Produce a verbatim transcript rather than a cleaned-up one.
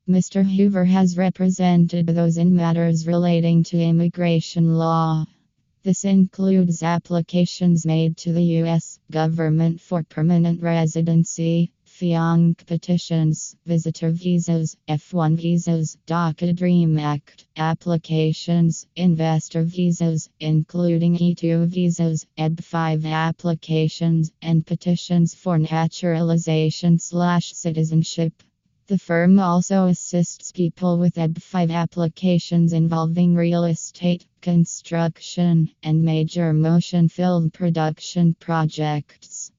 Mister Hoover has represented those in matters relating to immigration law. This includes applications made to the U S government for permanent residency, FIONC petitions, visitor visas, F one visas, DACA DREAM Act applications, investor visas, including E two visas, E B five applications, and petitions for naturalization slash citizenship. The firm also assists people with E B five applications involving real estate, construction, and major motion film production projects.